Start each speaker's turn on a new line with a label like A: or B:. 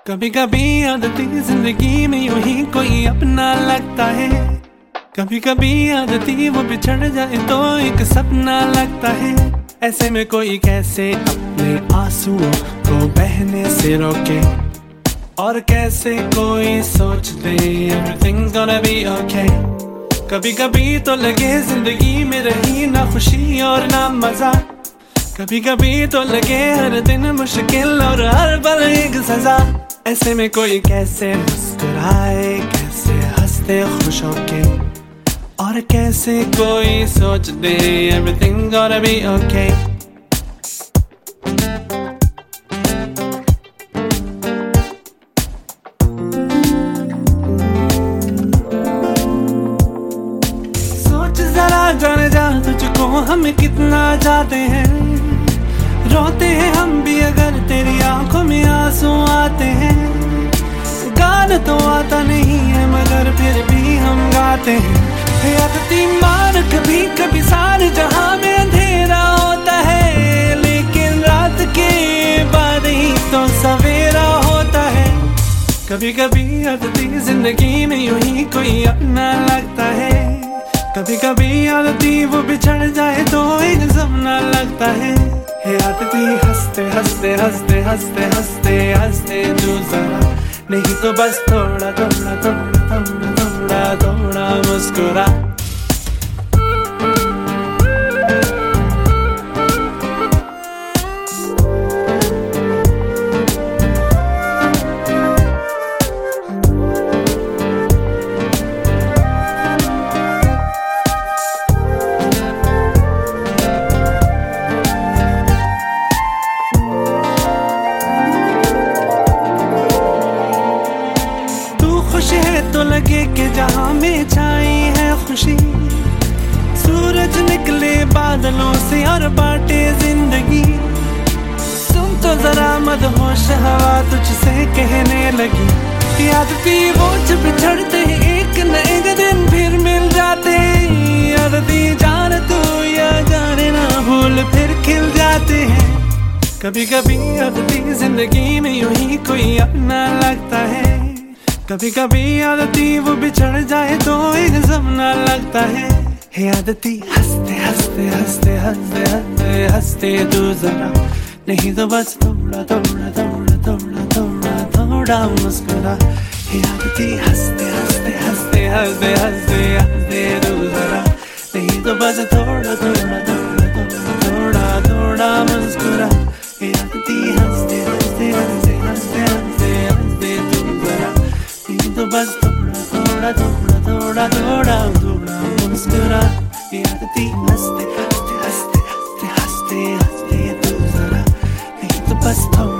A: कभी कभी आदती जिंदगी में यूं ही कोई अपना लगता है। कभी कभी आदती वो बिछड़ जाए तो एक सपना लगता है। ऐसे में कोई कैसे अपने आंसुओं को बहने से रोके, और कैसे कोई सोच दे everything's gonna be okay। कभी कभी तो लगे जिंदगी में रही ना खुशी और ना मजा, कभी कभी तो लगे हर दिन मुश्किल और हर पल एक सजा। ऐसे में कोई कैसे मुस्कुराए, कैसे हंसते खुश होके, और कैसे कोई सोच दे everything's gonna be okay। सोच जरा जाने जा तुझको हम कितना चाहते हैं, रोते हैं हम भी अगर तेरी आंखों में आंसू आते हैं। गाना तो आता नहीं है मगर फिर भी हम गाते हैं। आदती मान कभी कभी सारे जहां में अंधेरा होता है, लेकिन रात के बाद ही तो सवेरा होता है। कभी कभी आदती जिंदगी में यूं ही कोई अपना लगता है। कभी कभी आदती वो बिछड़ जाए तो एक सपना लगता है। आदती हंसते हंसते हंसते हंसते हंसते हंसते तू जरा, नहीं तो बस थोड़ा थोड़ा थोड़ा थोड़ा थोड़ा थोड़ा मुस्कुरा। तो लगे कि जहां में छाई है खुशी, सूरज निकले बादलों से और बांटे जिंदगी। सुन तो जरा मदहोश हवा तुझसे कहने लगी, आदती वो जब बिछड़ते एक न एक दिन फिर मिल जाते। आदती जान तू या जाने ना भूल फिर खिल जाते हैं। कभी कभी आदती जिंदगी में यूं ही कोई अपना लगता है। कभी कभी आदती वो बिछड़ जाए तो एक सपना लगता है। आदती हंसते हंसते हंसते हंसते हंसते हंसते तू जरा, नहीं तो बस थोड़ा थोड़ा थोड़ा थोड़ा थोड़ा थोड़ा मुस्कुरा। आदती हंसते हंसते हंसते हंसते हंसते हंसते तू जरा, नहीं तो बस थोड़ा थोड़ा थोड़ा थोड़ा थोड़ा थोड़ा मुस्कुरा। आदती हंसते हंसते हंसते हंसते हंसते हंसते तू जरा, तो बस थोड़ा थोड़ा थोड़ा थोड़ा थोड़ा थोड़ा मुस्कुरा। आदती हंसते हंसते हंसते हंसते हंसते हंसते तू जरा, नहीं तो बस थोड़ा